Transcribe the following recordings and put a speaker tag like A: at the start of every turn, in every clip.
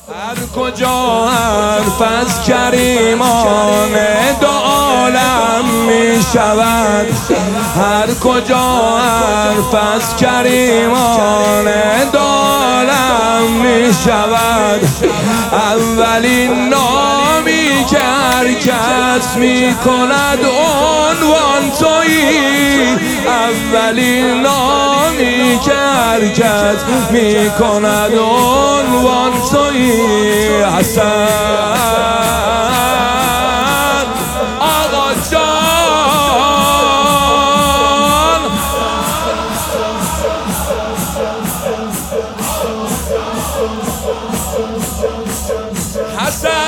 A: هر کجا حرف از کریمانه دو عالم می شود، هر کجا حرف از کریمانه دو عالم می شود. اولین نامی که هر کس می کند عنوان تویی، اولین نامی که هر کس می کند عنوان تویی. حسن آقا جان، حسن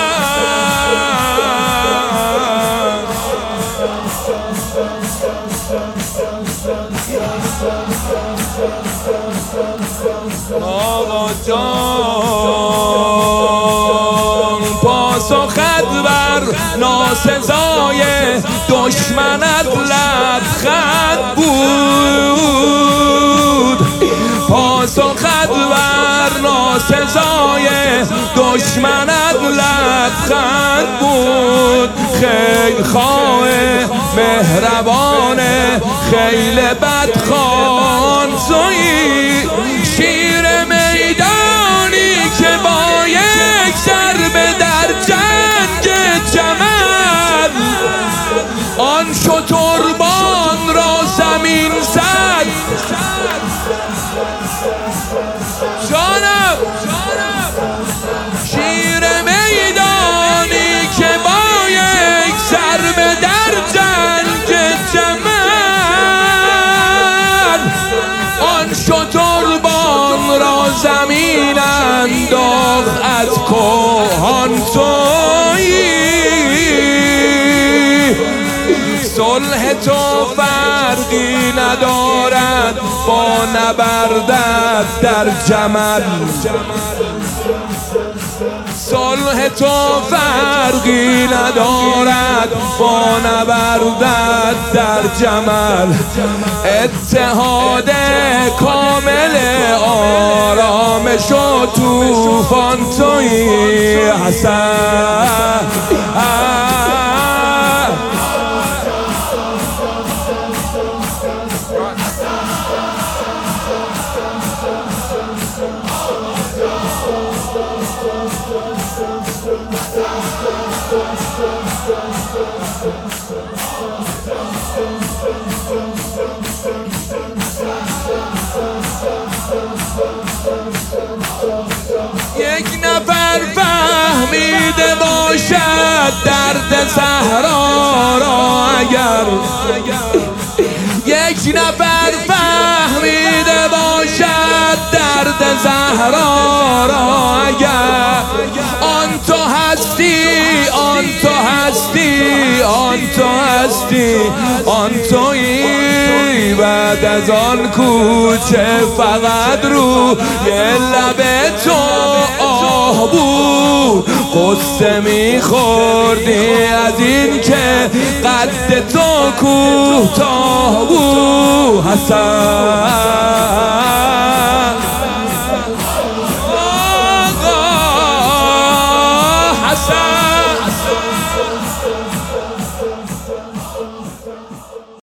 A: آقا جان، پاسخت بر ناسزای دشمنت لبخند بود، پاسخت بر ناسزای دشمنت لبخند بود. خیل خواه مهربان خیل بدخوان تویی، شیر میدانی که با یک ضربه در جنگ جمل آن شتربان را زمین زد. جانم شیر میدانی که با یک ضربه در جنگ جمل آن شتربان را زمین انداخت. از کهان تویی، صلح تو فرقی ندارد با نبردت در جمل، صلح تو فرقی ندارد با نبردت در جمل. اتحاد کامل آرامش و طوفان تویی. حسن یک نفر فهمیده باشد درد زهرا را، اگر یک نفر فهمیده باشد درد زهرا را، اگر آن تو هستی، آن تو هستی، آن تو هستی، آن تویی. بعد از آن کوچه فقط رو یه لب تو آه بود، قصه میخوردی از این که قد تو کوتاه بود. حسن